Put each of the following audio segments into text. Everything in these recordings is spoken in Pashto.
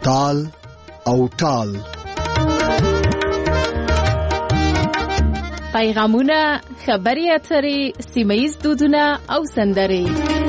تال او ټال. پیغامونه، خبري اترې، سیمه‌ییز دودونه او سندرې.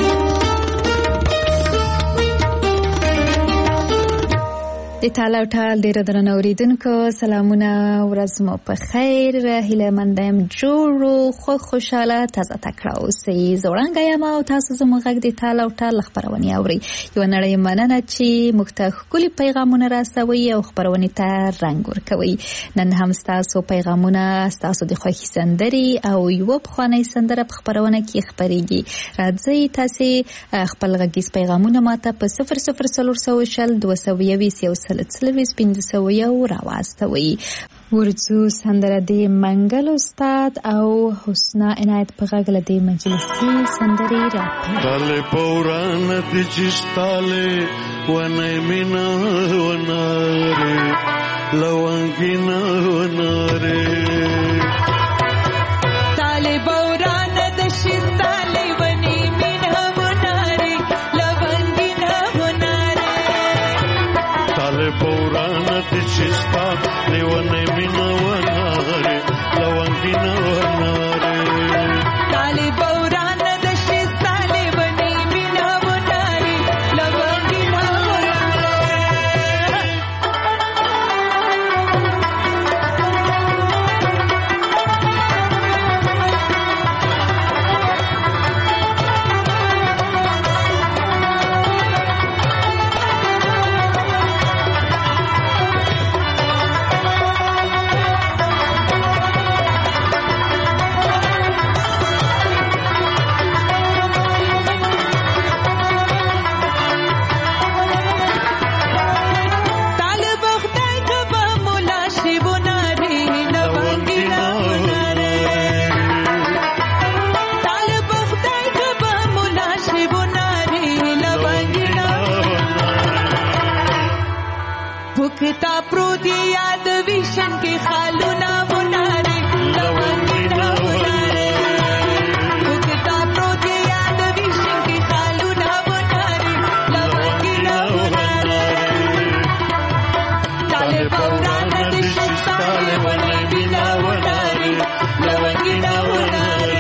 د تال او ټال ډېر درنه اوریدونکو سلامونه، ورځ مو په خیر. هیله مند یم جوړ خوشاله تازه تکړه اوسئ. زوړنګ یم او تاسو زموږ غږ د تال او ټال خپرونې اورئ. یوه نړۍ مننه چې موږ ته ښکلي پیغامونه راسوئ او خپرونې ته رنګ ورکوئ. نن هم ستاسو پیغامونه، ستاسو د خوښې سندرې او یوه پخوانۍ سندره په خپرونه کې خپرېږي. راځئ تاسې خپل غږیز پیغامونه ماته په 00400 راواستوئ. ورځو سندره د منګل استاد او حسنا عنایت په غږ له دې مجلسي سندرې راپیل. تاله پوران د چستاله ونه مینا وناره لوانګینا وناره. تاله پوران د چستاله ونه مینا وناره لوانګینا وناره. تاله پوران د چستاله ونه مینا وناره لوانګینا وناره. تاله پوران د چستاله ونه مینا وناره لوانګینا بکتا پروتی یاد ویشن کی خالونا وناره لوانگینا وناره. بکتا پروتی یاد ویشن کی خالونا وناره لوانگینا وناره. تاله پوران دشت تاله ونگینا وناره لوانگینا وناره.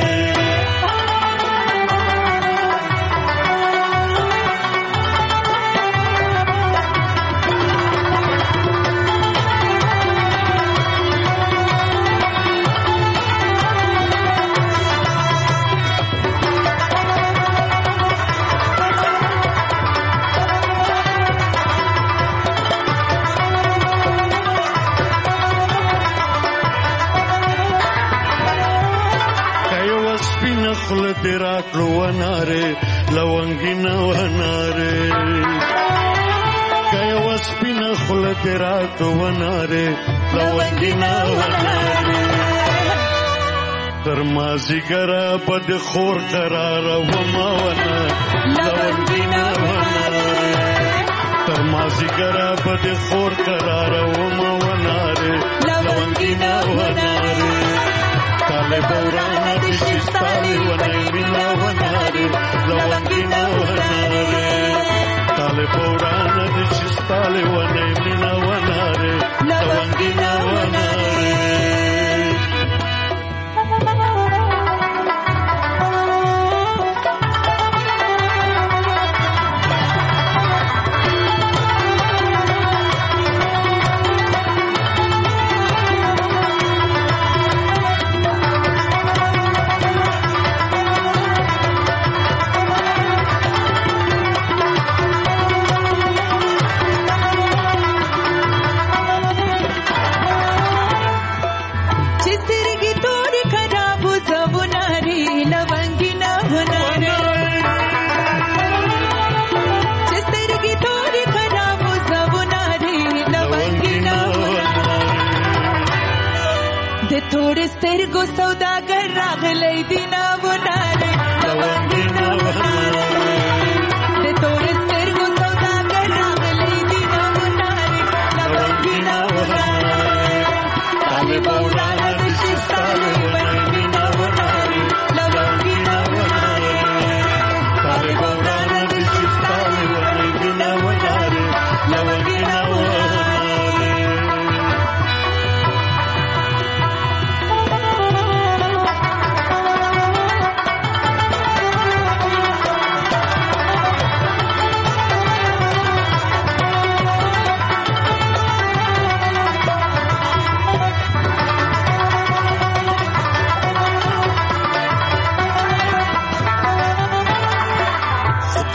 خل درات وناره لوانګینا وناره. کای وسپینا خل درات وناره لوانګینا وناره. تر مازیګرا بد خور قرار وما ونه لوانګینا وناره. تر مازیګرا بد خور قرار وما وناره لوانګینا وناره. تاله پوران د چستاله ونه مینا وناره لوانګینا وناره. تاله پوران د چستاله ونه مینا وناره لوانګینا وناره.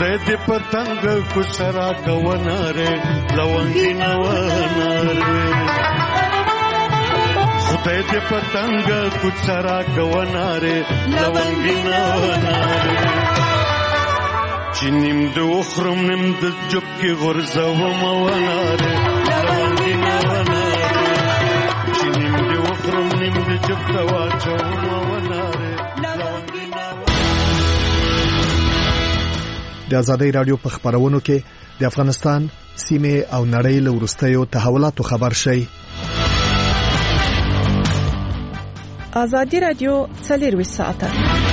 خدای دې پتنګ کو سرا کووناره لونګینا وناره خدای دې پتنګ کو سرا کووناره لونګینا وناره چې نیم د وخرم نیم د جب کې غرزوم وناره لونګینا وناره چې نیم د وخرم نیم د جب ته واچوم وناره لونګینا. د آزادۍ رادیو په خبرونو کې د افغانستان سیمه او نړۍ له وروستیو تحولاتو خبر شي. آزادۍ رادیو 24 ساعته.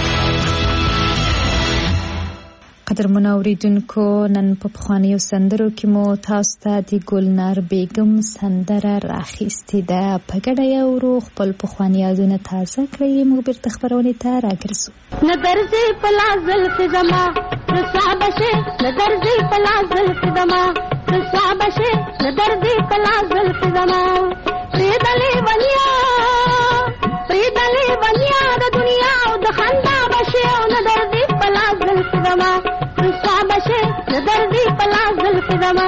قدرمن اوریدونکو، نن په پخوانیو سندرو کې مو تاسو ته د ګلنار بیگم سندره راخیستې ده. په ګډه یو ورو خپل پخواني یادونه تازه کړئ. موږ بیرته خبرونې ته راګرځو. نظرځي پلا زلف زما رسوا بشه، نظرځي پلا زلف زما رسوا بشه، نظرځي پلا زلف زما پریدلې ونیا د دنیا او د خندا بشه، او نظرځي پلا زلف زما رسوا بشه، نظرځي پلا زلف زما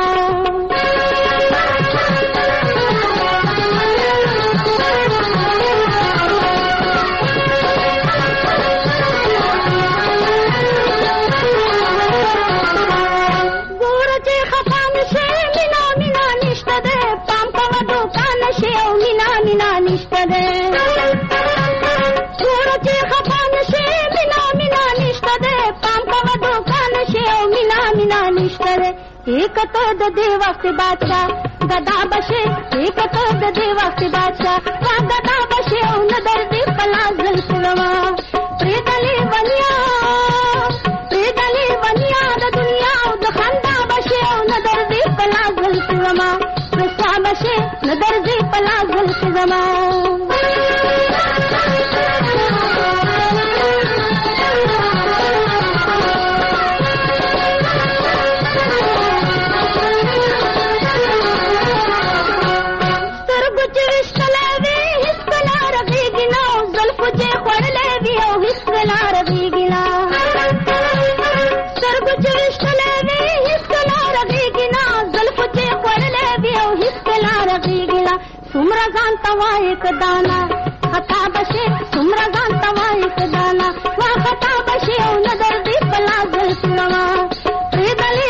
एक तो द देवा से बादशाह गदा बशे, एक तो द देवा से बादशाह गदा बशे, उन दर्दी पला जुल्फ जमा प्रेदली बनिया द दुनिया द खंदा बशे, उन दर्दी पला जुल्फ जमा रसा बशे, न दर्दी पला जुल्फ जमा एक दाना खता बशे, सुमरा जानता वा एक दाना वा खता बशे, उन दर्दी पला जुल्फ जमा प्रेदली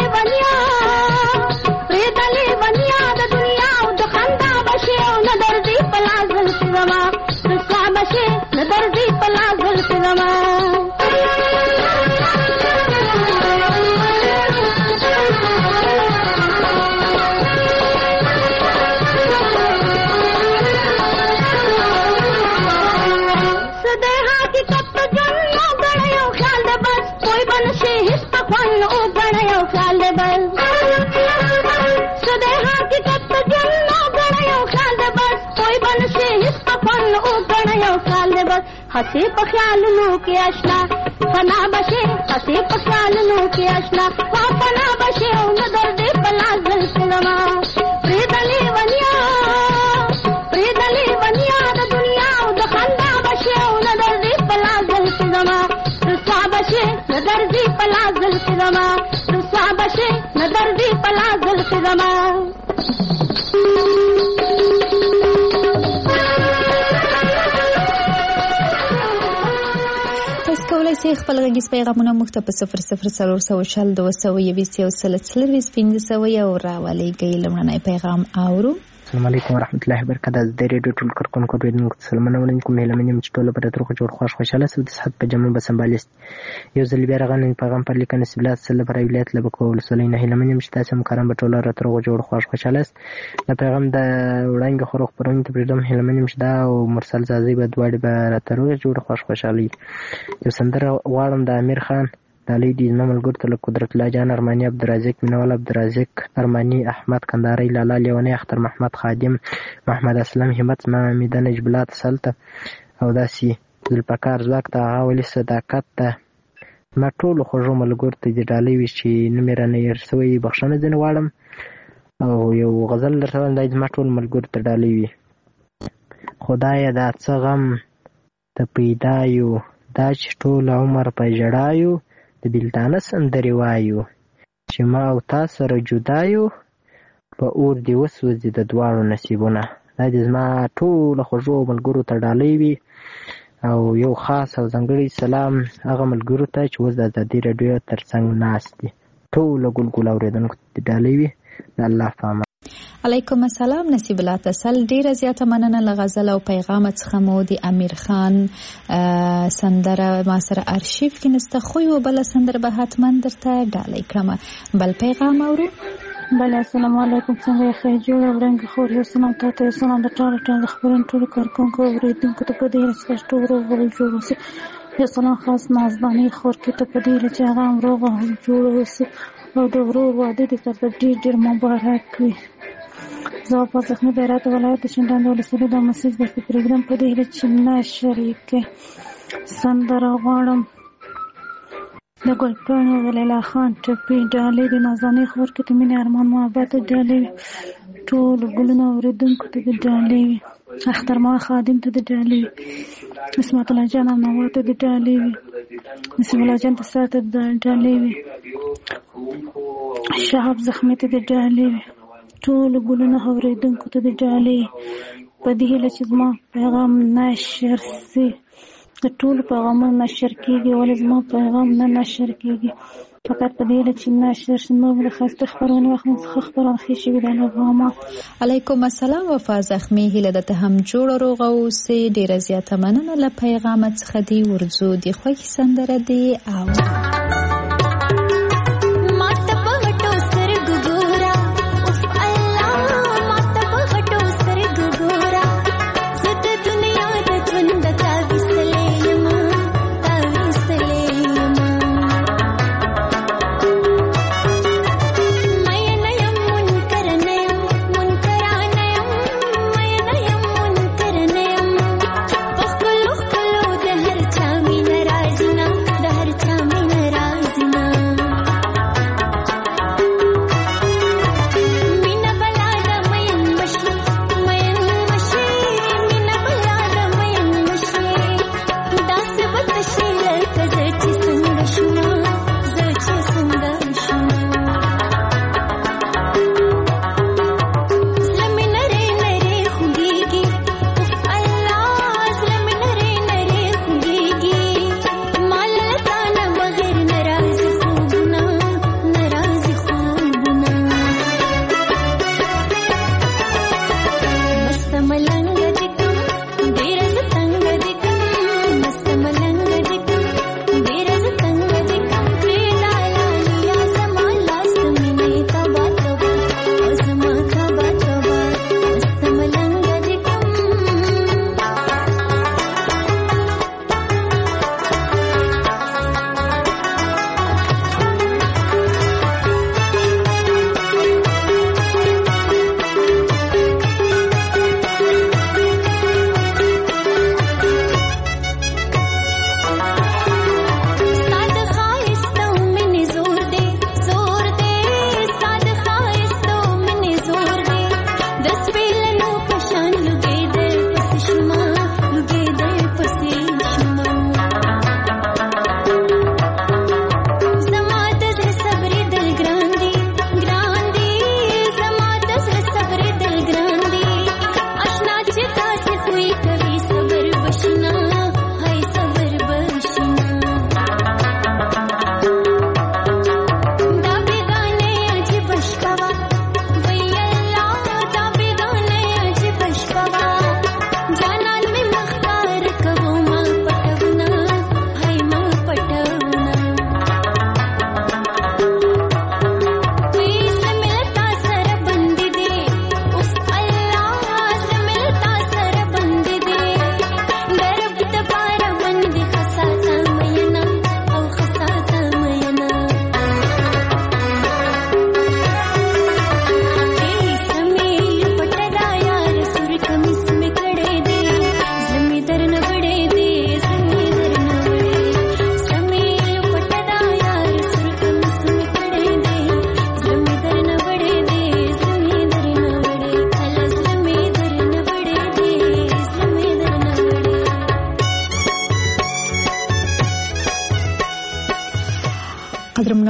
बनिया द दुनिया द खंदा बशे, उन दर्दी पला जुल्फ जमा रसवा बशे, न दर्दी पला जुल्फ जमा हसे पख्याल नो के अशना फना बशे, हसे पख्याल नो के अशना वा फना बशे, उन दर्दे पला जुल्फ जमा प्रेदली बनिया द दुनिया द खंदा बशे, उन दर्दे पला जुल्फ जमा रसा बशे, न दर्दी पला जुल्फ जमा रसा बशे, न दर्दी पला जुल्फ जमा کولای شئ خپل غږیز پیغامونه موږ ته په 00402015 یو راولېږئ. لومړنی پیغام اورو. السلام علیکم ورحمت الله وبرکاته. د ریډیو ټول کارکونکو ډیرنګ سلامونه وړاندې کوم. هیله منم چې ټول په تر خو جوړ خوشاله سو د صحت په جمع بسنبالست یو ځل بیا راغلی پیغام پر لیکنه سبلات سره پر ولایت لبکول سولینه. هیله منم چې تاسو مکرم په ټول را تر خو جوړ خوشاله است. دا پیغام د وړاندې خو خبرونه ته پریدم. هیله منم چې دا او مرسل زازی به دواړي به را تر جوړ خوشاله. یو سندره غواړم د امیر خان دالی دی نملګر ته قدرت الله جان ارمانی عبدالرزاق منول عبدالرزاق ارمانی احمد کنداری لالا لیونی اختر محمد خادم محمد اسلم همت محمد نجبلات سلطه او داسي ذوالفقار زواک ته اولی صداقت ته ما ټول خوږو ملګر ته دی ډالۍ وی چې نمره نه يرسوي بخښنه ځنه واړم او یو غزل درته د ما ټول ملګر ته ډالۍ وی. خدای دا څه غم ته پیدا یو دا چې ټول عمر په جړایو د بلتانه سندري وایو چې ما او تا سره جدا یو په اور دې وسوځي د دواړو نصیبونه. دا دې زما ټولو خوږو ملګرو ته ډالۍ وي او یو خاص او ځانګړی سلام هغه ملګرو ته چې اوس د ازادي راډیو تر څنګ ناست دي. ټولو ګلګل اورېدونکو ته ډالۍ وي. د الله په امان. علیکم السلام. نصیب الله تسل ډیره زیاته مننه له غزل او پیغام څخه مو د امیر خان سندره ما سره ارشیف کې نسته خو یو بل سندره به حتما درته ډالۍ کړم. بل پیغام اورو. بله السلام علیکم. څنګه یې ښه جوړ ورنګ خور یو سلام تاسو سلام د ټول خبرون ټول کارکونکو اوریدونکو ته په دې چې ټول روغ جوړ اوسئ. یو سلام خاص نازباني خور کې ته په دې چې هغه روغ جوړ اوسئ او د ورور واده دې تر ډېر مبارک وي. زه په ځخنه بیرات ولایت شندان ولسوالۍ د مسجد د پروګرام په دې چې نه شریک سندره غواړم د ګلپاڼې ولیلا خان ټپي ډالۍ د نازاني خور کې ته مینې ارمان محبت ډالۍ ټول ګلونه اوریدونکو ته ډالۍ اخترمان خادم ته ډالۍ اسمت الله جان او نوات ته ډالۍ نسیم الله جان ته ساته ډالۍ شهاب زخمی ته ډالۍ ټول ګلونه اوریدونکو ته ډالۍ په دې هیله چې زما پیغام نشر سي. د ټول پیغامونه نشر کیږي ولې زما پیغام نه نشر کیږي فقط په دې چې نشر شي. نو د خاصه خبرونه وخت خبرونه خې شي د نوما. علیکم السلام. وفا زخمی هیله د ته هم جوړ روغ او سي ډیره زیاته مننه له پیغام څخه دی ورزو دی خو سندره دی او د هر چا مين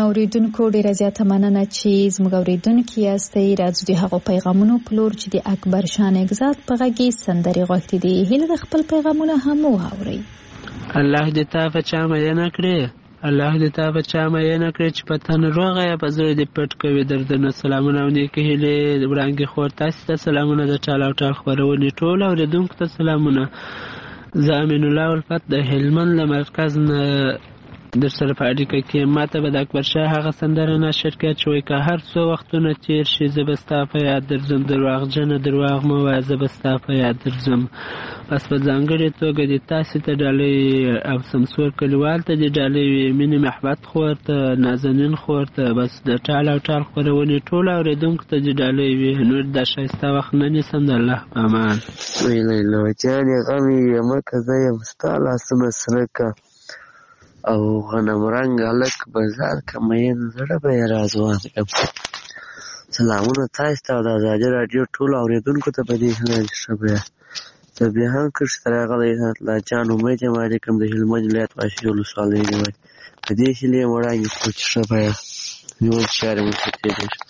محترم اوریدونکو ډیره زیاته مننه چې زموږ اوریدونکي یاستئ. راځو د هغو پیغامونو په لور چې د اکبر شاه نګزاد په غږ کې سندرې غوښتې دي. هیله د خپل پیغامونه هم واورئ. الله دې تا په چا مینه کړې، الله دې تا په چا مینه کړې چې په تن روغه یا په زړه دې پټ کوي دردونه. سلامونه او نیکې هیلې وړانګې خور تاسې ته سلامونه د ټال او ټال خپرونې ټول اورېدونکو ته سلامونه. زه امین الله الفت د هلمند له مرکز نه در سره په اړیکه کې. ما ته به د اکبر شاه هغه سندره نشر کړه چې وایي که هر څو وختونه تېر شي زه به ستا په یاد درځم، درواغجنه درواغ مه وایه زه به ستا په یاد درځم. بس په ځانګړې توګه دې تاسې ته ډالۍ او سمسور کلیوال ته دې ډالۍ وي، مینې محبت خور ته، نازنین خور ته، بس د ټال او ټال خپرونې ټولو اورېدونکو ته دې ډالۍ وي. نور دا ښایسته وخت نه نیسم. د الله په امان. لیلا جانې غم یې مکه زه یم ستا لاسونه سره که او غنم رنګ هلک بازار که مین زړه به یې رازوان کړم. سلامونه تاسې ته او د ازادي راډیو ټولو اورېدونکو ته په دې هیله چې ښه به زه بیا هم کښې سره راغلی الله جان امید یم علیکم د هلمند ولایت واشي ولسوالۍ نه وایي په دې هیلې یم وړاندې کړو چې ښه به نیول چارې مو ښه تېرې شي.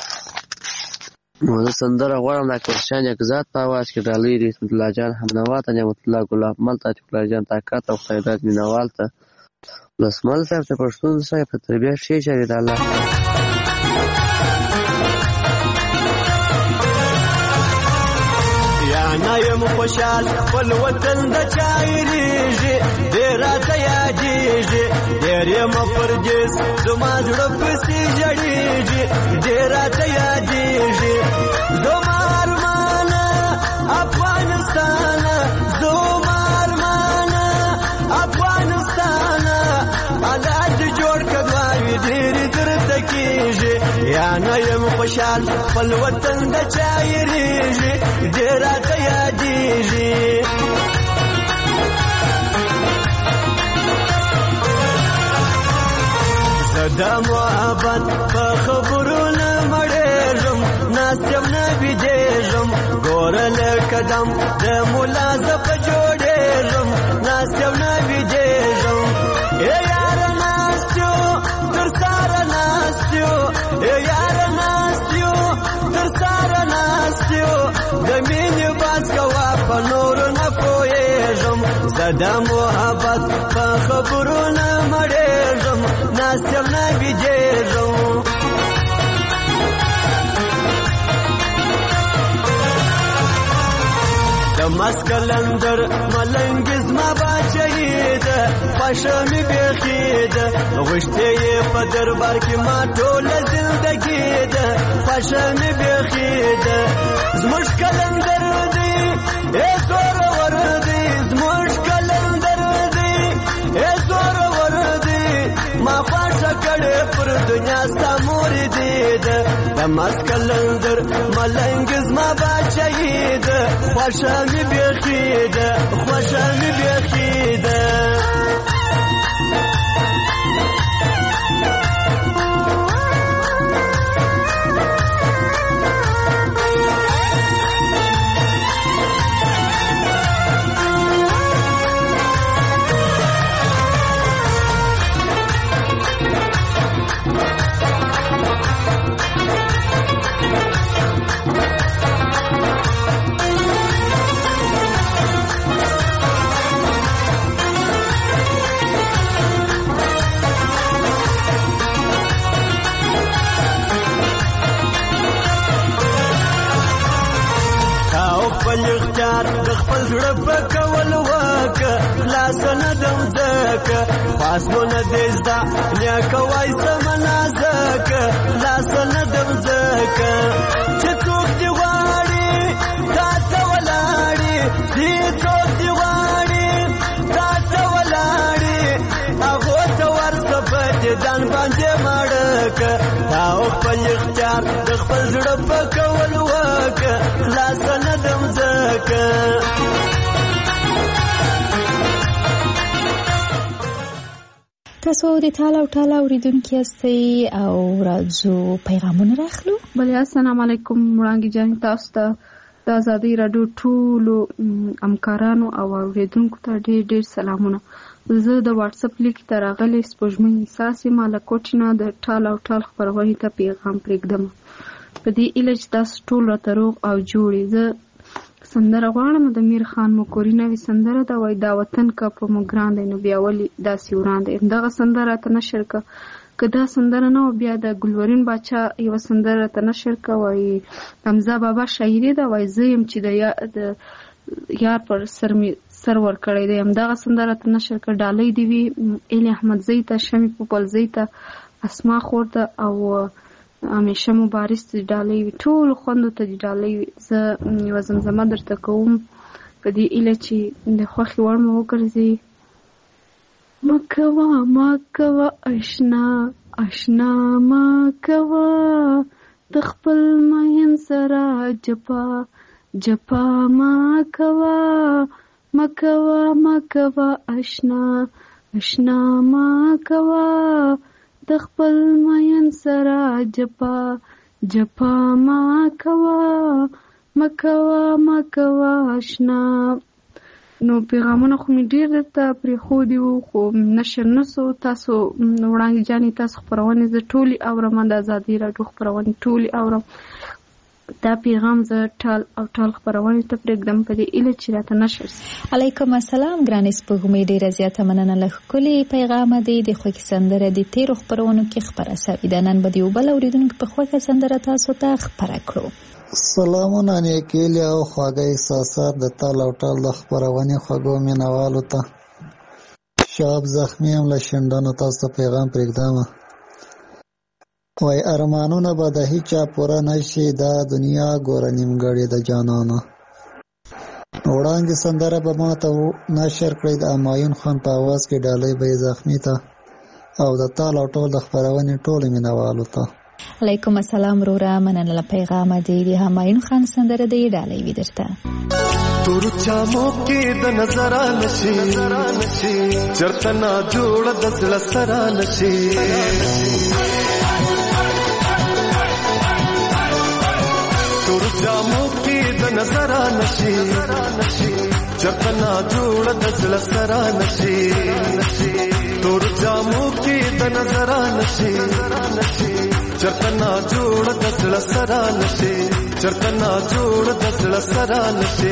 نو زه سندره غواړم د اکبر شاه نګزاد په اواز کې ډالۍ د اسمت الله جان حمنوا ته، نعمت الله ګلاب مل ته، عتیق الله جان طاقت او خیرات مینوال ته، لسمل صاحب ته، پښتون صاحب په تربیه ښې چارې د الله نه یم خوشحال خپل وطن د چا هېرېږي ډېر راته یادېږي ډېر یم پردیس زما زړه پسې ژړېږي ډېر راته یادېږي زما ارمانه افغانستانه زما ارمانه افغانستانه الله دې جوړ کړه دعاوې ډېرې درته کېږي یا نه یم خوشحال خپل وطن د چا هېرېږي ډېر راته یادېږي زه د محبت په خبرو نه مړېږم ناست یم نه بېدېږم ګوره له قدم د ملا زه په جوړېږم ناست یم نه بېدېږم ای یاره ناست یو تر ساره ناست یو ای یاره ناست یو تر ساره ناست یو د مینې باز کوه په نورو نه پوهېږم زه د محبت په خبرو نه مړېږم ناست یم نه بېدېږم د مسکلندر ملنګ زما باچهی ده خوښه مې بیخي ده غوښتې یې په دربار کې ما ټوله زندګي ده خوښه مې بیخي ده زموږ کلندر دی ای زورور دی زموږ کلندر دی ای زورور دی ما خوښه کړې پر دنیا ستا مور دی ده د مسکلندر ملنګ زما باچهی ده خوښه مې بیخي ده خوښه مې بیخي ده خپل اختیار د خپل زړه په کول وکه خلاص نه دم ځکه پاسونه دې زده نیکه وایسه منازکه خلاص نه دم ځکه چې څوک دې غواړي تا ته ولاړي چې څوک دې غواړي تا ته ولاړي هغو ته ورته په دې ځان باندې مړکه تا خپل اختیار د خپل زړه په کول وکه خلاص نه دم ځکه تاسو د ټال او ټال اوریدونکي یاستئ او راځو پیغامونه راخلو. بله السلام علیکم وړانګې جان تاسو ته د ازادۍ راډیو ټولو همکارانو او اوریدونکو ته ډېر ډېر سلامونه. زه د واتس اپ لیک ته راغلی سپوږمۍ احساس یم له کوټې نه د ټال او ټال خپرونې ته پیغام پرېږدم په دې هیله چې تاسو ټول راته روغ او جوړ یې. زه سندره غواړم د میر خان مکوري نوې سندره ده، وایي دا وطن که په موږ ګران دی نو بیا ولې داسې وران دی. همدغه سندره راته نشر که دا سندره نه وه بیا د ګلورین باچا یوه سندره راته نشر که، وایي حمزه بابا شاعري ده، وایي زه یم چې د یار پر سر می سر ورکړی دی. همدغه سندره راته نشر که. ډالۍ دې وي ایلي احمدزۍ ته، شمې پوپلزۍ ته، اسما خور ته او همیشه مبارز ته ډالۍ وي، ټولو خوندو ته ډالۍ وي. زه یوه زمزمه درته کوم په دې هیله چې د خوښې وړ مو وګرځي. مکوه مکوه اشنا اشنا مکوه د خپل مین سره جپا جپا مکوه مکوه مکوه اشنا اشنا مکوه د خپل مین سره جپا جپا مکوه مکوه مکوه اشنا. نو پیغامونه خو مې ډېر درته پرېښودي وو خو نشر نه سو. تاسو وړانګې جانې تاسو خپرونې زه ټولې اورم، د ازادۍ راډیو خپرونې ټولې اورم. دا پیغام زه ټال او ټال خپرونې ته پرېږدم په دې هیله چې راته نشر سي. علیکم السلام ګرانې سپوږمۍ، ډېره زیاته مننه له ښکلي پیغامه دی. د خوښې سندره د تېرو خپرونو کې خپره سوې ده، نن به د یو بل اورېدونکي په خوښه سندره تاسو ته خپره کړو. سلامونه نیکیلي او خواږه احساسات د تال او ټال د خپرونې خوږو مینوالو ته. شاب زخمي هم له شنډانو تاسو ته پیغام پرېږدم، وای ارمانونه به د هیچا پوره نشي، دا دنیا ګوره نیمګړې د جانانه. وړاندې سندره به ما ته نشر کړئ د همایون خان په اواز کې، ډالۍ به یې زخمي ته او د تال او ټال د خپرونې ټولو مینوالو ته. علیکم السلام روره، مننه له پیغامه دی. د همایون خان سندره دی ډالۍ وي درته. تور چامو کې د نظر نشي چرته نا جوړ د زړه سره نشي. تور چامو کې د نظر نشي چرته نا جوړ د زړه سره نشي. تور چامو کې د نظر نشي چرته نا جوړ د زړه سره نشي چرته نا جوړ د زړه سره نشي.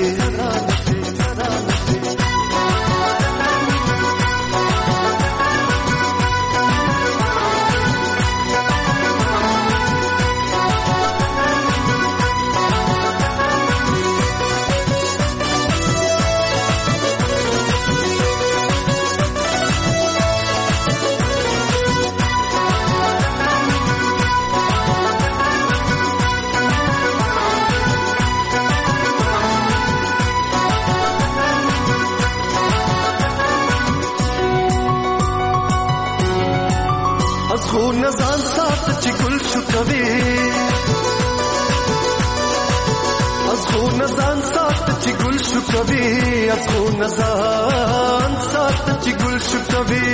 خو نزان سات چې ګل شو کوي، از خو نزان سات چې ګل شو کوي، از خو نزان سات چې ګل شو کوي،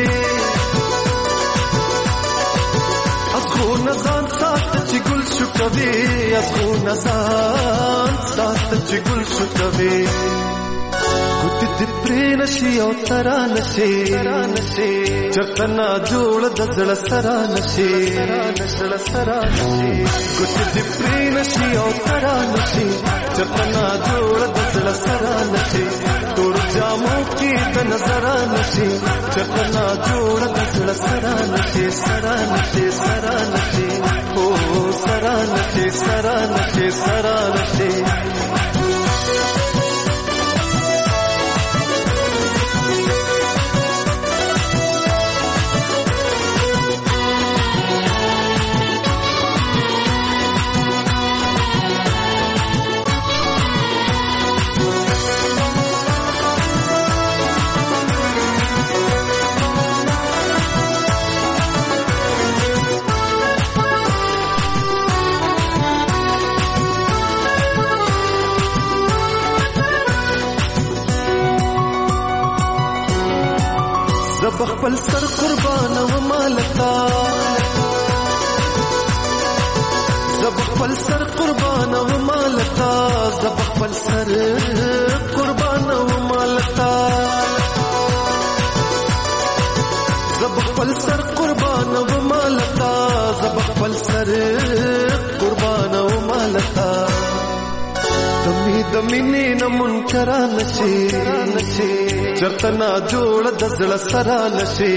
از خو نزان سات چې ګل شو کوي، از خو نزان سات چې ګل شو کوي. ګوت دې پرې نشي او ترا نشي چرته نا جوړ د زړه سره نشي. ګوت دې پرې نشي او ترا نشي چرته نا جوړ د زړه سره نشي. تور جامو کې د نظر نشي چرته نا جوړ د زړه سره نشي. سره نشي سره نشي او سره نشي سره نشي سره نشي. خپل سر قربان و مالتا، زب خپل سر قربان و مالتا، زب خپل سر قربان و مالتا. سر قربان و مالتا زب خپل سر قربان و مالتا دمینې نه منکر نشي چرتنا جوړ د زړه سره نشي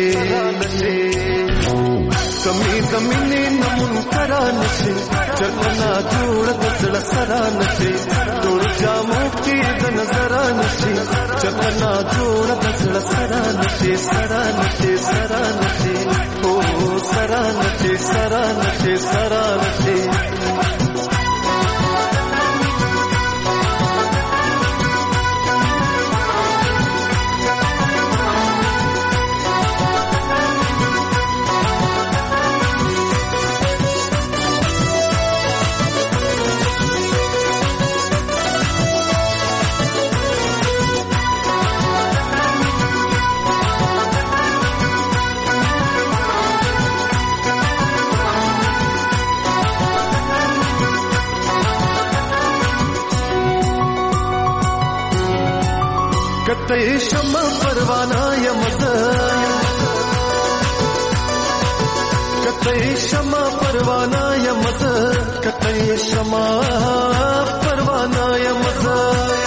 دمینې نه منکر نشي چرتنا جوړ د زړه سره نشي ټول جامو کې د نظر نشي چرتنا جوړ د زړه سره نشي سره نشي او سره نشي کته شمع پروانه یمزه کته شمع پروانه یمزه کته شمع پروانه یمزه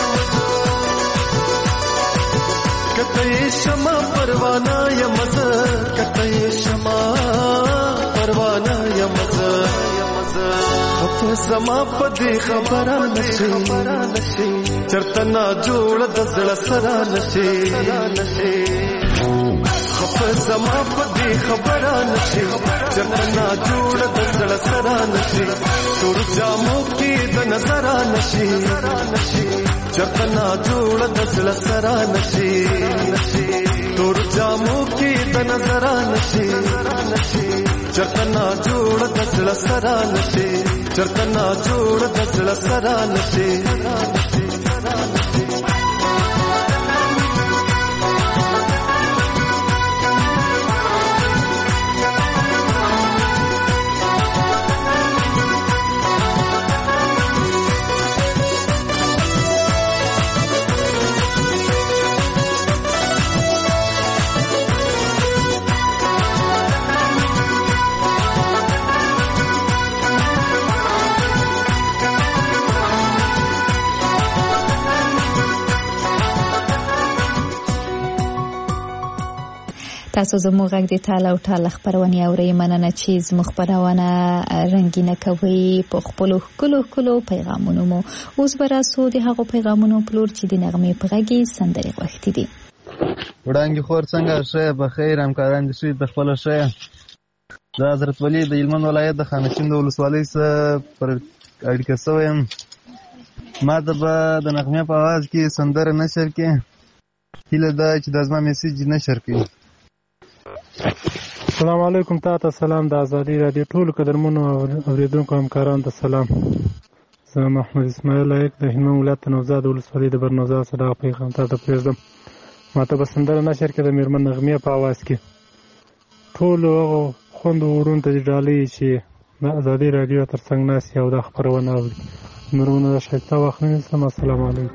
کته شمع پروانه یمزه کته شمع پروانه یمزه خف زما پدې خبره نشي چرتنا جوړ د زړه سره نشي خف زما پدې خبره نشي چرتنا جوړ د زړه سره نشي تور جامو کې د نظر نشي چرتنا جوړ د زړه سره نشي تور جامو کې د نظر نشي چرتنا جوړ د زړه سره نشي چرتنا جوړ د زړه سره نشي تاسو زموږ غږ د ټال او ټال خبرونه اورئ. مننه چې زموږ خبرونه رنگینه کوي په خپل کلو پیغامونو مو. اوس به راسو د هغو پیغامونو پلور چې د نغمې په غږ سندرې غوښتي دي. وړاندې خور څنګه ښه په خیر همکاران دي شي د خپل ښه د حضرت ولی د هلمند ولایت د خانشین د ولسوالۍ سره پر اړیکه شوی یم. ما د نغمې په आवाज کې سندره نشر کې هیله ده چې د زما میسیج نشر کړي. السلام علیکم. تاسو سلام د ازادي رادیو ټول قدرمنو اوریدونکو همکارانو ته سلام. زه محمد اسماعیل لایق د هلمند ولایت نوزاد ولسوالۍ د برنوزاد صدا پیغام ته پرېږدم. ماته به سندره نشر کې د میرمن نغمې په आवाज کې ټول خوند ورون ته ډالۍ چې د ازادي رادیو ترڅنګ ناست او د خبرونه اوري. مرونه شایسته وخت نه نیسم. السلام علیکم.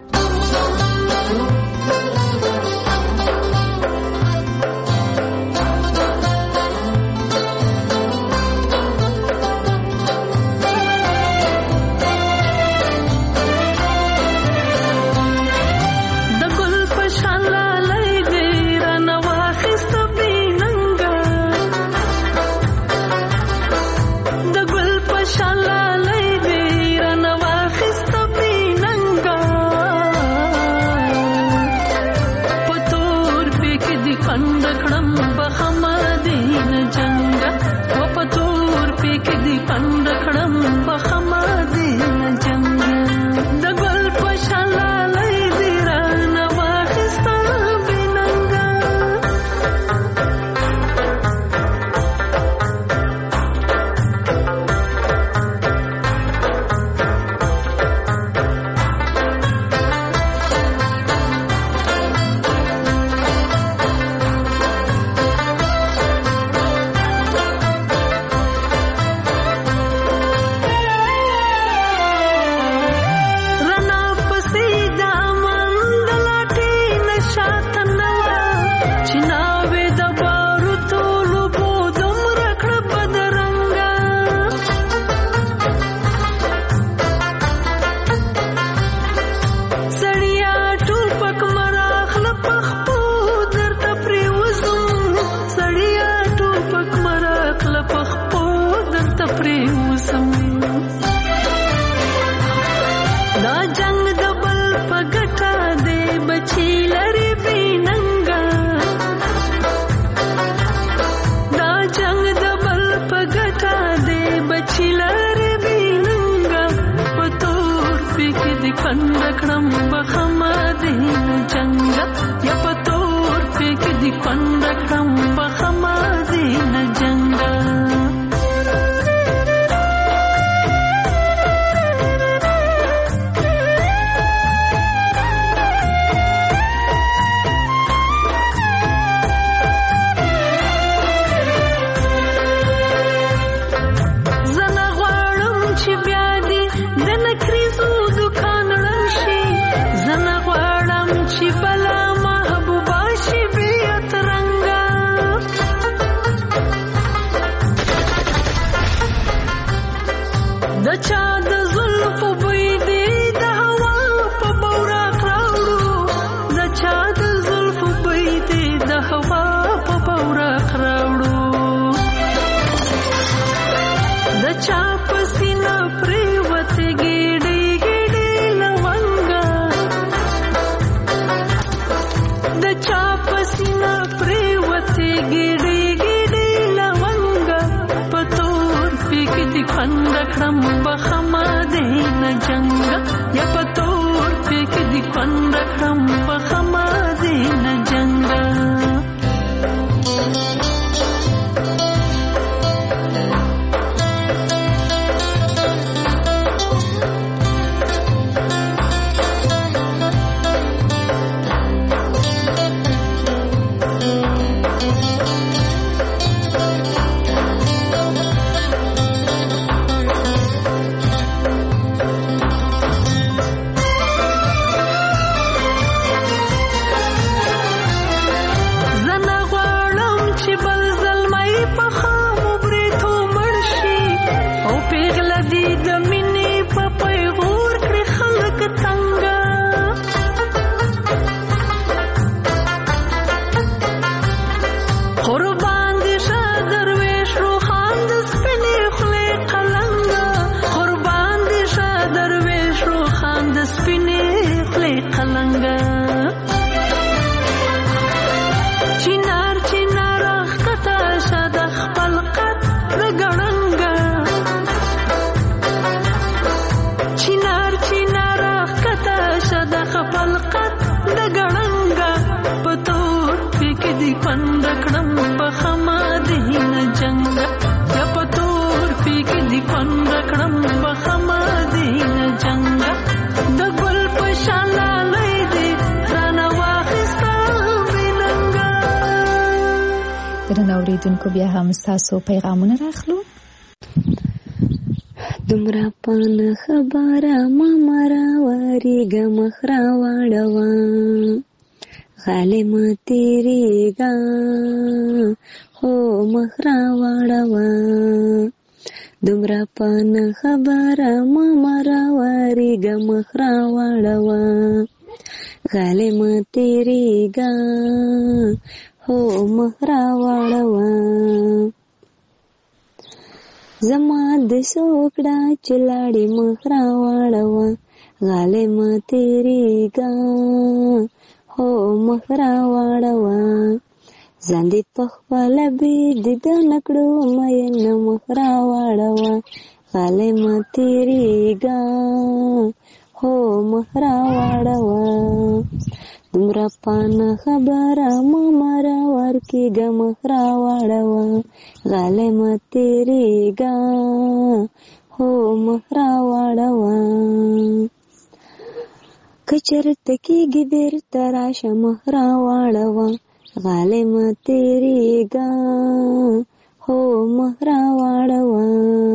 پرې وسم دا جنگ د بل په ګټه دی بچی لري بیننګا دا جنگ د بل په ګټه دی بچی لري بیننګا په تور پکې د کند کړم بخما دی جنگ یا په تور پکې د کند کړم بخما دی جنگ اوریدونکو بیا هم ستاسو پیغامونه راخلو. دومره پانه خبره ما مراوریږه مخ راواړوه غالمه تیریږه خو مخ راواړوه دومره پانه خبره ما مراوریږه مخ راواړوه غالمه تیریږه هو مخ راواړوه زما د سوکړه چې لاړې مخ راواړوه غالمه تیریږه هو مخ راواړوه ځان دې پخپله بېدیده نه کړو مینه مخ راواړوه غالمه تیریږه هو مخ راواړوه دومره پانه خبره ما مراور کېږه مخ راواړوه غالمه تیریږه هو مخ راواړوه که چېرته کېږي بېرته راشه مخ راواړوه غالمه تیریږه هو مخ راواړوه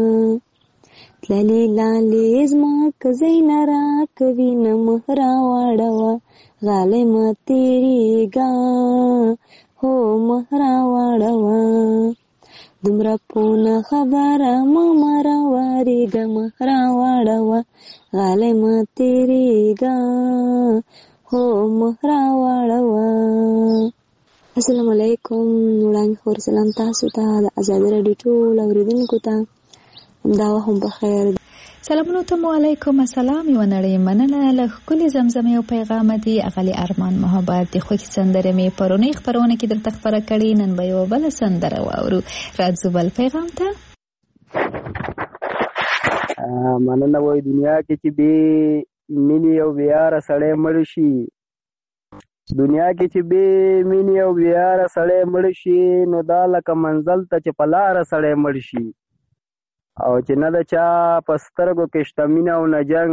تللې لالې زما که ځای نه راکوي نه مخ راواړوه غالمه تیریږه هو مخ راواړوه دومره پونه خبره ما مراوریږه مخ راواړوه غالمه تیریږه هو مخ راواړوه. السلام علیکم. وړاندې خور سلام تاسو ته د ازادي راډیو ټول اوریدونکو ته. دا هم بخیر. سلامونه ته علیکم السلام. یو نړۍ مننه له ښکلې زمزمې او پیغام دی اغلی ارمان محبت د خوږې سندرې مې پرونی خبرونه کې درته خبره کړې. نن به یو بل سندره واورو. راځو بل پیغام ته. مننه. وای دنیا کې چې بې مینې او بیاره سړی مړ شي، دنیا کې چې بې مینې او بیاره سړی مړ شي، نو دا لکه منزل ته چې په لاره سړی مړ شي. او چې نه د چا په سترګو کې شته مینه او نه جنګ،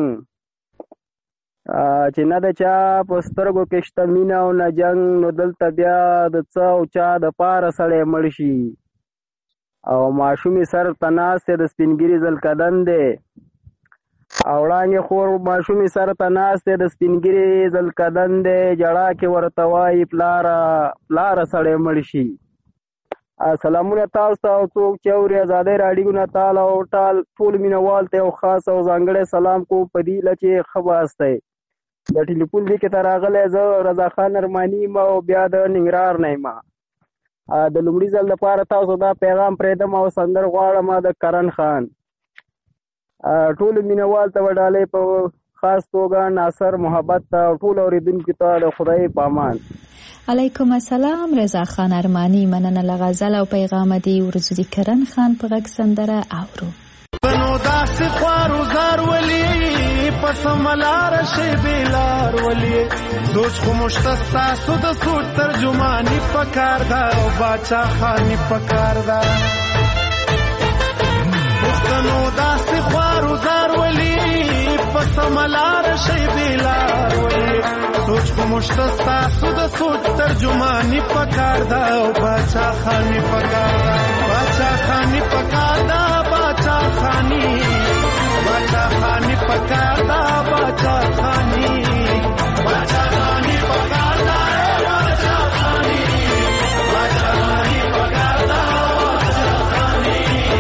چې نه د چا په سترګو کې شته مینه او نه جنګ، نو دلته بیا د څه او چا د پاره سړی مړ شي. او ماشومې سر ته ناست د سپینګیري زلکدن دی، او وړانګې خور ماشومې سر ته ناست د سپینګیري زلکدن دی، جړا کې ورته وایي پلاره سړی مړ شي. سلامونه تاسو ته او څوک چې اوري ازادۍ راډیو نه تال او ټول مینوال ته یو خاص او ځانګړی سلام کوم په دې هیله چې ښه باست دی. د ټلیفون دې کې ته راغلی زه رضا خان ارماني یم او بیا د ننګرهار نه یم. د لومړي ځل لپاره تاسو دا پیغام پرېږدم او سندر غواړم د کرن خان. ټولو مینوال ته وډالۍ په خاص توګه ناصر محبت ته او ټول اورېدونکو ته د خدای په امان. علیکم السلام. رضا خان ارمانی مننه له غزل او پیغام دی. ورځو د کرن خان په غږ سندره اورو. نو داسې خوارو زار ولي پس ملار شي بیلار ولي دوست خو مشتستا سود سود ترجمانی پکار دا او باچا خانی پکار دا. نو داسې خوارو زار ولي پس ملار شي بیلار ولي سوچ خو مشتستا سود سود ترجمانی پکار دا او باچا خانی پکار دا. باچا خانی پکار دا باچا خانی پکار دا باچا خانی پکار دا باچا خانی پکار دا باچا خانی.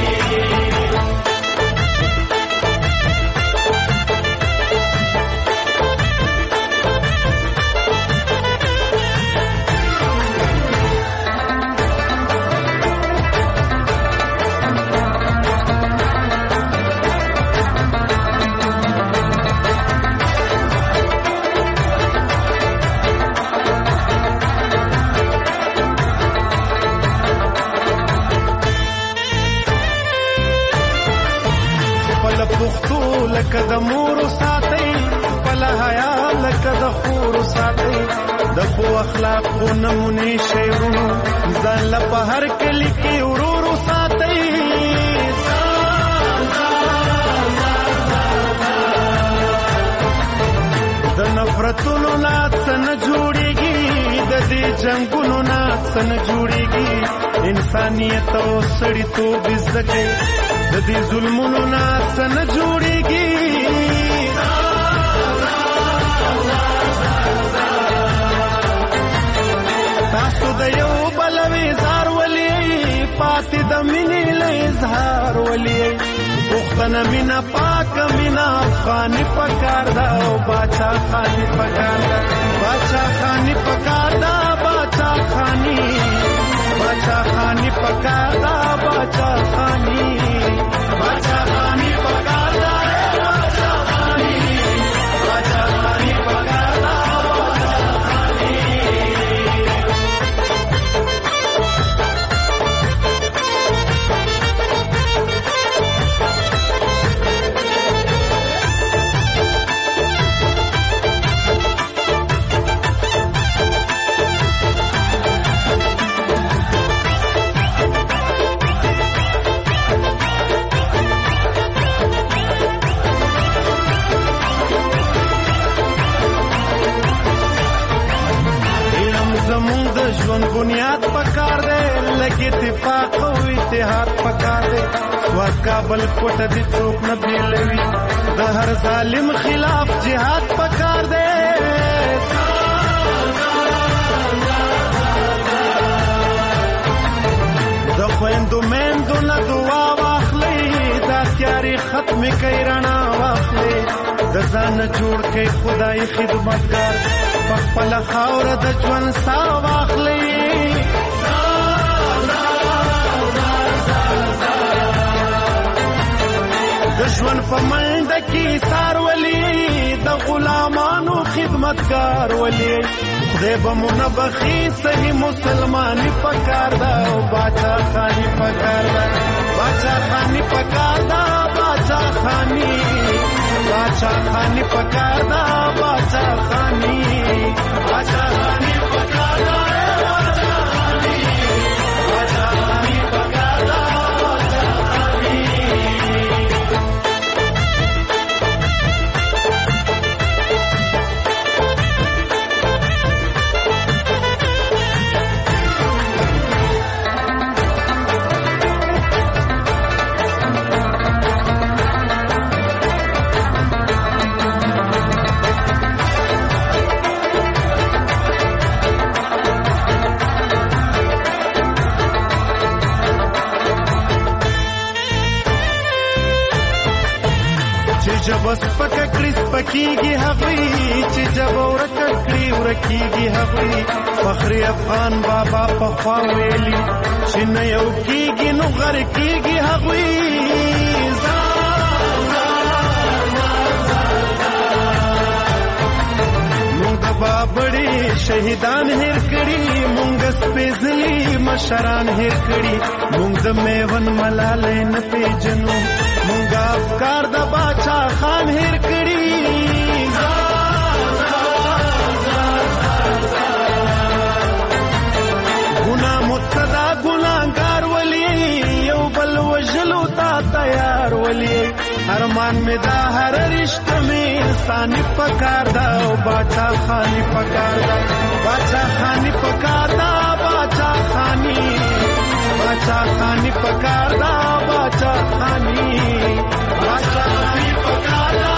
لکه د مور ساتي خپل حیا لکه د خور ساتي د خو اخلاق خو نمونه شیرونو ځان له په هر کلی کې ورورو ساتي. د نفرتونو نه څه نه جوړيږي، د دې جنگونو نه څه نه جوړيږي، انسانيت او سړیتوب عزت د دې ظلمونو نه څه نه جوړيږي. تاسو د یو بل وزار ولي پاتې د مینې له اظهار ولي پښتنه مینا پاک مینا افغاني پکار دا او باچا خاني پکار دا. باچا خاني پکار دا باچا خاني پکار دا باچا خاني پکار دا باچا خاني پکار دا باچا خاني. ژوند بنیاد پکار دے لگی اتفاق او اتحاد پکار دے سواد کابل کوټه دي څوک نه بیلوي د هر ظالم خلاف جهاد پکار دے. د خويندو میندو نه دعا واخلي دا تیاری ختم کوي رڼا واخلي د ځان جوړ کوي خدای خدمتګار په خپل خاور د ژوند سا واخلي. د د ژوند په منډه کې سار ولي د غلامانو خدمتګار ولي خدای به مو نه بخي صحیح مسلماني پکار ده او باچا خاني پکار ده باچا خاني پکار ده باچا خاني پکار ده باچا خاني پکار ده جب سپکه کړي سپکیږي هغوی چې جب ورکه کړي ورکیږي هغوی فخر افغان بابا پخوا ویلي چې نه یو کیږي نو غر کیږي هغوی مونږ د بابړي شهیدان هیر کړي مونږ سپېڅلي مشران هیر کړي مونږ د میوند ملالۍ نه پیژنو مونږ افکار د باچا خان هیر کړي ګناه مبتدا ګناهګار ولي یو بل وژلو ته تیار ولي ارمان مې دا هر رشته مې انساني پکار ده او باچا خاني پکار ده باچا خاني پکار ده باچا خاني پکار ده باچا خاني پکار ده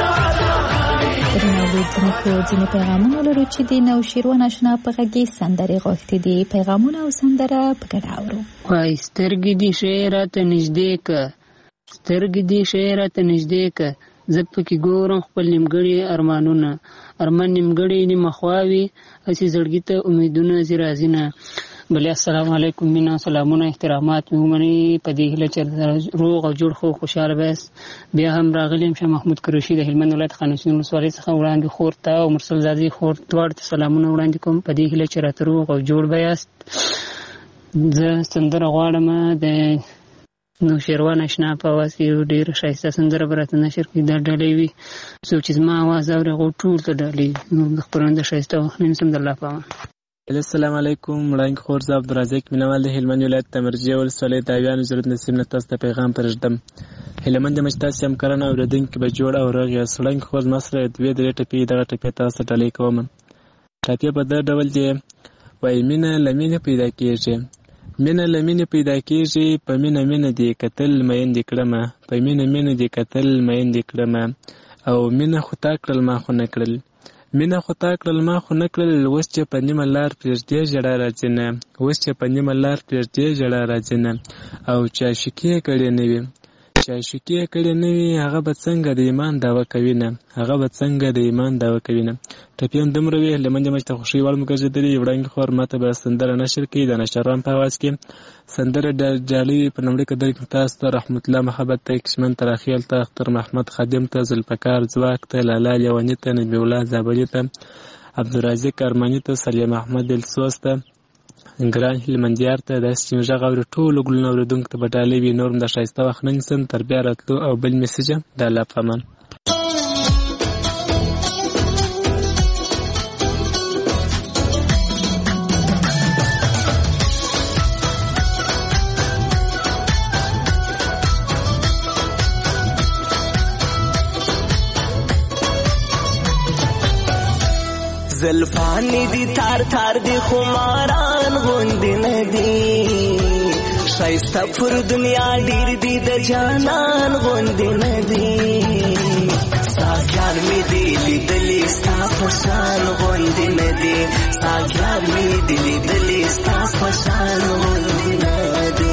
درناولیدونکو ځینې پیغامونه لرو چې د نوشیروان اشنا په غږی سندرې غوښتي دي پیغامونه او سندره په ګډه اورو وای سترګې دې شی راته نږدې که سترګې دې شی راته نږدې که زه پکې ګورم خپل نیمګړي ارمانونه ارمان نیمګړي نیمه خواوي هسې زړګي ته امیدونه ځي راځي نه بلې السلام علیکم مینا سلامونه احترامات مې ومنئ په دې هیله چې روغ او جوړ خو خوشحاله بیاست بیا هم راغلی یم شاه محمود قریشي د هلمند ولایت خانشین ولسوالۍ څخه وړاندې خور ته او مرسل زادې خور دواړو ته سلامونه وړاندې کوم په دې هیله چې راته روغ او جوړ بیاست زه سندره غواړم د نوشیروان اشنا په اواز کې یو ډېره ښایسته سندره به راته نشر کړي دا ډالۍ وي څوک چې زما اواز اوري هغو ټول ته ډالۍ د خپرونې د ښایسته وخت مې نسم د الله په امان السلام علیکم وړاندې خور زه عبدالرزاق مینوال د هلمند ولایت د مرجې ولسوالۍ د اویانو ضرورت نصیب نه تاسو ته پیغام پرېږدم هیله مند یم چې تاسې همکاران او اورېدونکي به جوړ او روغ یاست وړاندې خور زما سره دوې درې ټپې دغه ټپې تاسو ته ډالۍ کوم ټپې په دغه ډول دي وایي مینه له مینې پیدا کېږي مینه له مینې پیدا کېږي په مینه مینه دې کتل میندې کړمه په مینه مینه دې کتل میندې کړمه او مینه خو تا کړل ما خو نه کړل مینه خو تا کړل ما خو نه کړل اوس چې په نیمه لار پرېږدې ژړا راځي نه اوس چې په نیمه لار پرېږدې ژړا راځي نه او چې عاشقي یې کړې نه وي چې عاشقي یې کړې نه وي هغه به څنګه د ایمان دعوه کوي نه هغه به څنګه د ایمان دعوه کوي نه ټپې هم دومره وي هیله مند یم چې ته خوښۍ وړ مو ګرځېدلي وړاندې خور ماته به سندره نشر کړي د نشران په اواز کې سندره ډالۍ په لومړي کې درکړم تاسو ته رحمت الله محبت ته کشمن تراخیل ته اختر محمد خادم ته ذوالفقار ځواک ته لالا لیوني ته نبي الله زابلي ته عبدالرازق ارماني ته سلیم احمد دلسوز ته ګران هلمندیار ته داسې چې مې غږ اوري ټولو ګلونه اورېدونکو ته به ډالۍ وي نور هم د ښایسته وخت نه نیسم تر بیا راتلو او بل میسج د الله په امان زلفانی دی تار تار دی خماران غوندی ندی شایسته پر دنیا ډیر دی د جانان غوندی ندی ساګیار می دی لیدلی ستا پشان غوندی ندی ساګیار می دی لیدلی ستا پشان غوندی ندی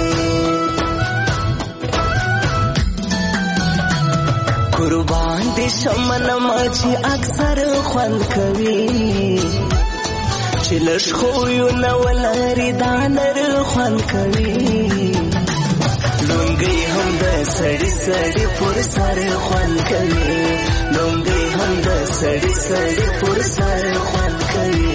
قربان دې شمن ماچی اکثر خوند کوي چې لږ خو یو نو لري دانر خوند کوي لونګي هم د سړی سړی پر سر خوند کوي لونګي هم د سړی سړی پر سر خوند کوي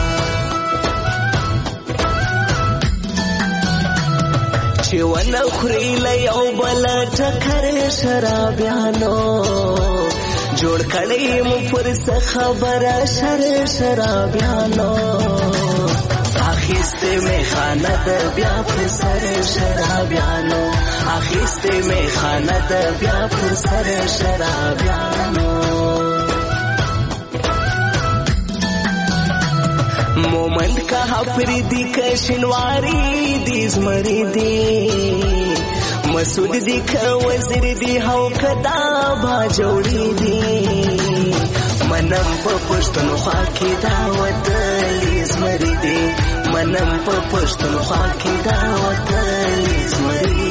چې ونه خوري له یو بل ټکر شرابیانو جوړ کړی مو پر څه خبره شرابیانو اخیسته می خانه د بیا پر سر شرابیانو اخیسته می خانه د بیا پر سر شرابیانو مومند کا پریدی کا شنواری دی زمری دی مسعود دی کا وزیر دی هو کدا با جوړی دی منم په پښتونخوا کې دا وطن زمری دی منم په پښتونخوا کې دا وطن زمری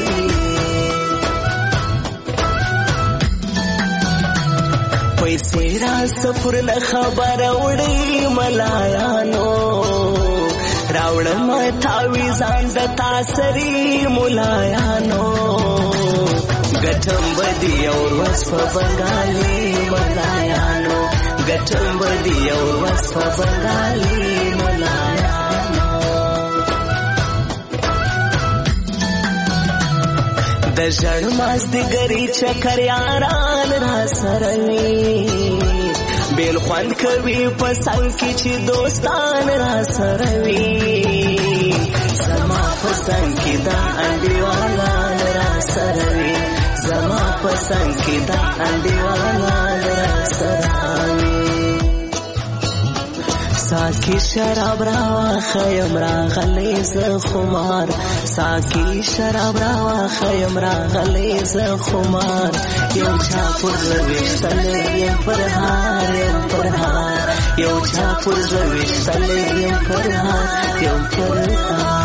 پیسې را سفر نه خبر وړي ملایانو راوړم تاوی ځان د تاسری ملایانو ګټم بدی اور وس په بنگالي ملایانو ګټم بدی اور وس په بنگالي ملایانو د ژړ ماس د ګری چکر یاران را سره وي بیل خوند کوي په څنګ کې چې دوستان را سره وي زما په څنګ کې دا انډیوالان را سره وي زما په څنګ کې دا انډیوالان را سره وي ساکی شراب راوا خیم راغلی ز خمار ساکی شراب راوا خیم راغلی ز خمار یو چا پر زویشتل یم پرهار یم پرهار یو چا پر زویشتل یم پرهار یم پرهار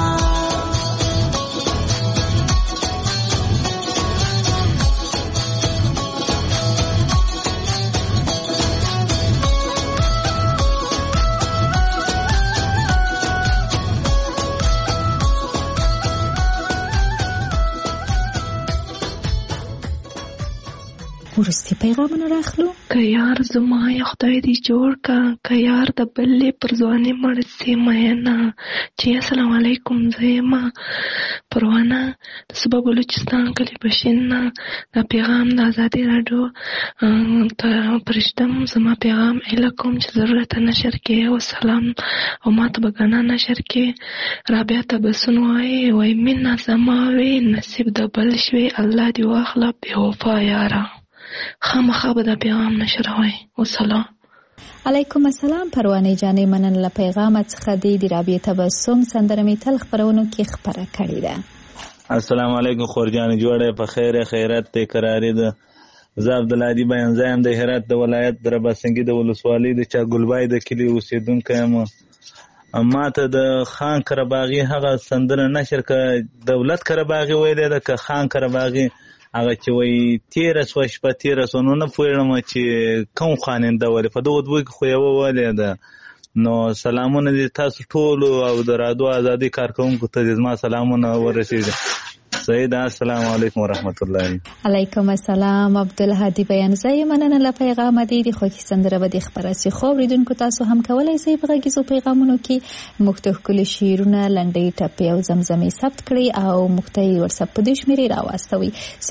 ورستی پیغامونه راخلو که یار زما یا خدای دی جوړ کا که یار د بلې پر ځواني مړ سي مینا چې السلام علیکم زما پروانه د صوبه بلوچستان کلی بشین دا پیغام د ازادي رادیو ته پرشتم زما پیغام الکم چې ضرورت نشر کې او سلام او ماته بغانا نشر کې رابعه تبسن وای مینا زما وی نصیب د بل شوي الله دی واخلا به وفا یارا خامخا به دا پیغام نشروي والسلام علیکم السلام پروانه جانې مننه پیغام څخه د رابعه تبسم سندره می تل خبرونو کې خبره کړې ده السلام علیکم خورجان جوړه په خیر خیرات ته قراری ده زه عبدالهادي بیان زایم د هرات د ولایت درباسنګي د ولسوالۍ د چا ګلبای د کلی اوسیدونکو یم ما ته د خان کرباغي هغه سندره نشر ک دولت کرباغي ویل ده ک خان کرباغي هغه چې وای 1300 شپه 1300 نه پوهیږم چې کوم خاننده ولې په دغه دوی خو یو ولې ده نو سلامونه دي تاسو ټول او د رادیو ازادي کارکونکو ته زما سلامونه ورسیږي سید السلام علیکم ورحمت الله علیکم السلام عبدالهادي بیان زای مننه له پیغام دی خو کی سندره به د خبرسي خو ریدونکو تاسو هم کولای شئ په غږیزو پیغامونو کې مختلف کلی شیرونه لنډي ټپي او زمزمي ثبت کړئ او مختلف واتساپ په دې شمیرې راوستوي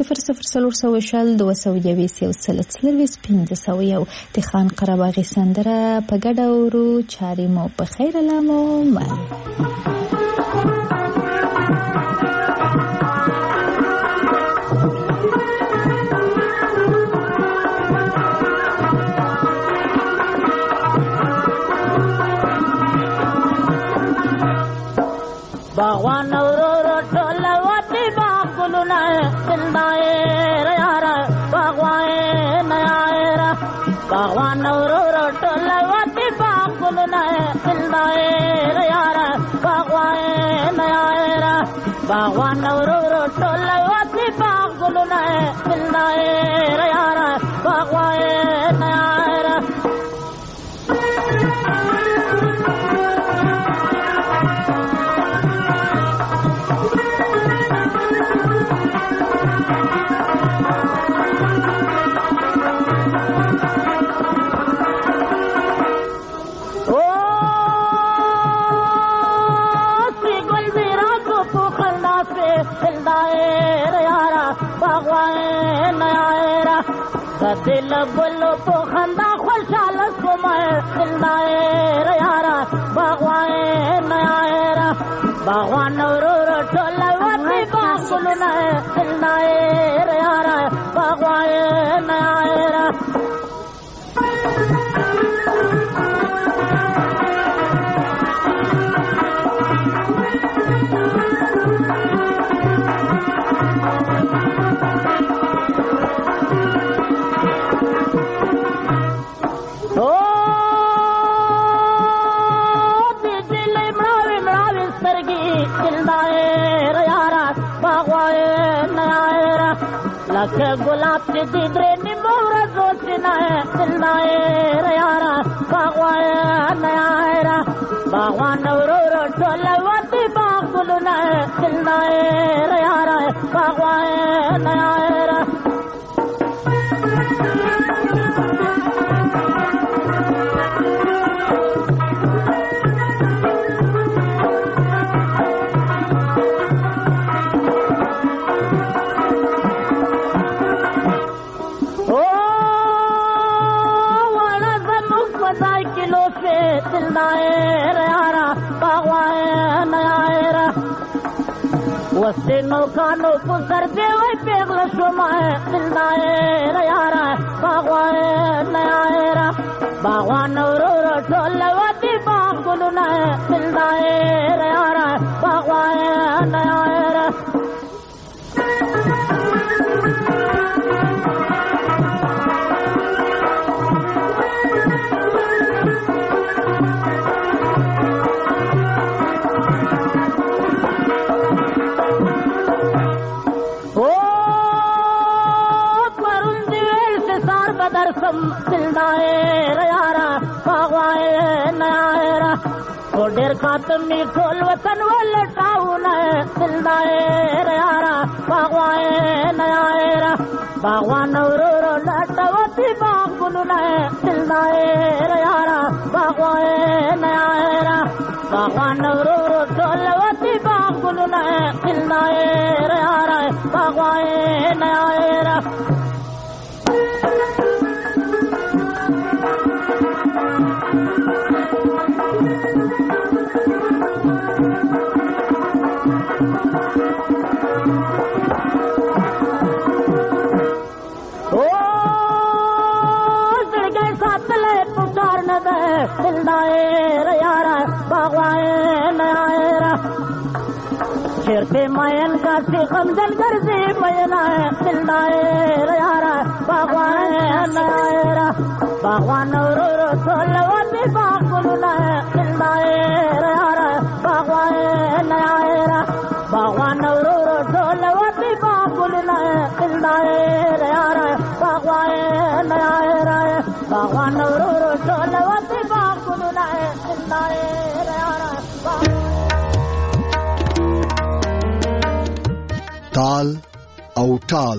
0040 د خان قرباغي سندره په ګډه ورو چاري مو په خیر لامو مل باغوان اورو ټول وتی باغونه زندای یارا باغوان یارا باغوان اورو ټول وتی باغونه زندای یارا باغوان یارا باغوان اورو ټول وتی باغونه زندای یارا باغوان یارا دل بلو په خندا خوشاله شوم دلدار یارا باغوان یارا باغوان ورور ټول وتی باغونه دلدار یارا باغوان یارا لکه ګلاب چې د درې نیمو ورځو سینه دلدار یارا باغوان یارا باغوان ورور ټول وتی باغونه دلدار یارا باغوان یارا وسینو کانو پسر دی وای پیغله شوما دلدار یارا باغوان یارا باغوان ورور ټول وتی باغونه دلدار یارا باغوان یارا دلدار یارا باغوان یارا او ډېر خاطمي ټول وطن ولټاونه دلدار یارا باغوان یارا باغوان ورور لټوتی باغونه دلدار یارا باغوان یارا باغوان ورور ټول وتی باغونه دلدار یارا باغوان یارا دلدار یارا باغوان یارا شیرتے مین کا سیخم جل گرزی مینا دلدار یارا باغوان یارا باغوان ورور ټول وتی باغونه دلدار یارا باغوان یارا باغوان ورور ټول وتی باغونه دلدار یارا باغوان یارا باغوان ورور ټول وتی باغونه دلدار یارا تال او ټال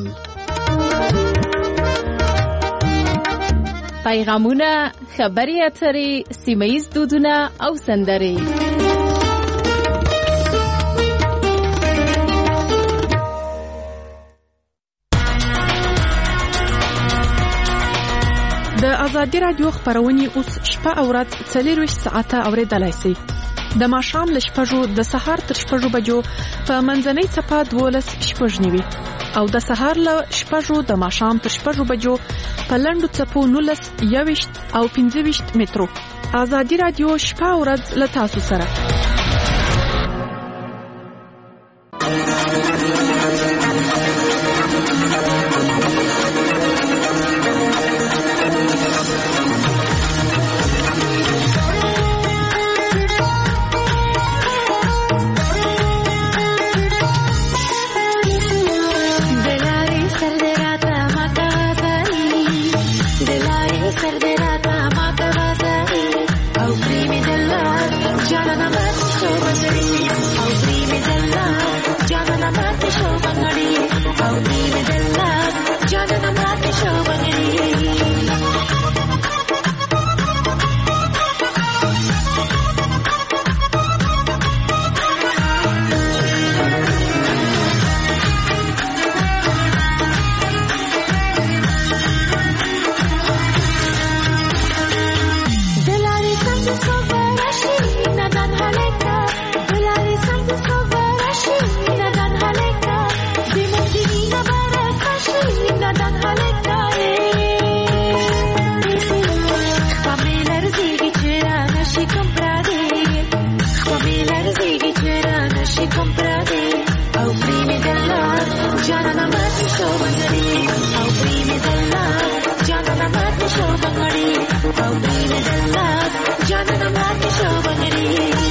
پیغامونه خبري اترې سیمه‌ییز دودونه او سندرې د ازادي رادیو خبرونه اوس شپه او ورځ 24 ساعته اوریدلای شئ د ماښام له 6 د سهار تر 6 بجو په منځنۍ صفه 12:09 او د سهار له 6 د ماښام تر 6 بجو په لندو صفو 19 او 15 مترو ازادي رادیو شپه او ورځ له تاسو سره سر دے راتا ماتا بازاری او پریمی دلار جانا نمت جانانا ماته شو بنګړي او پرې مې دلاس جانانا ماته شو بنګړي او پرې مې دلاس جانانا ماته شو بنګړي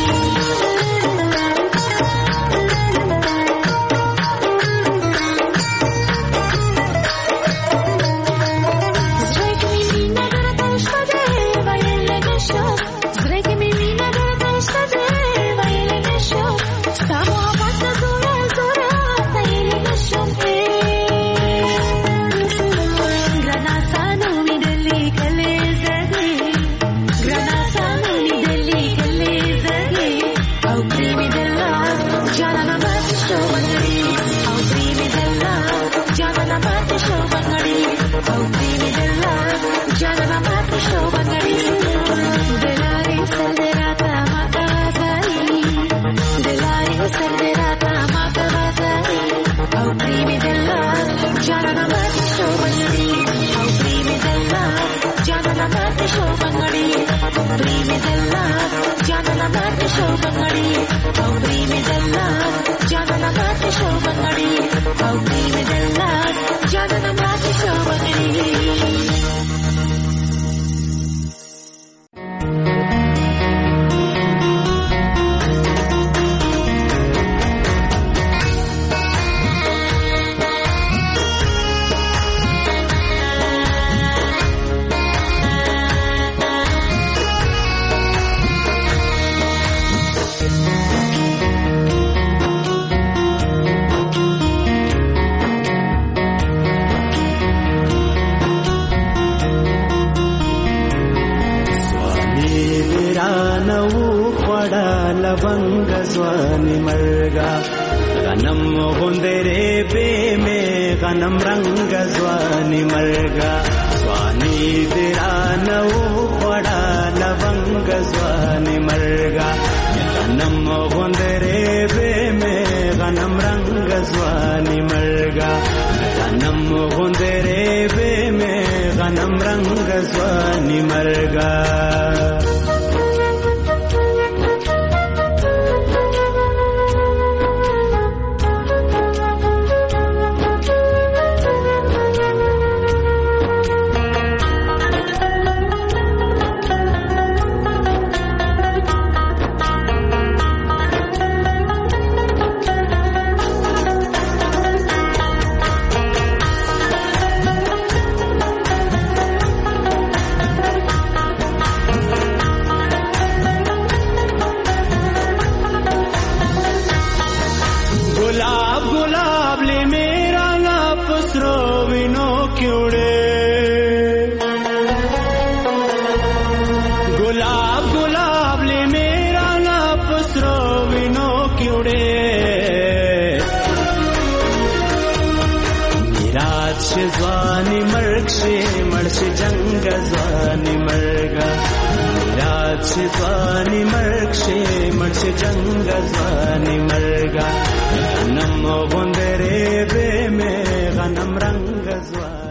ځواني مرګ شي مرشي جنگ ځواني مرګا غنم غوندره به مې غنم رنگ ځواني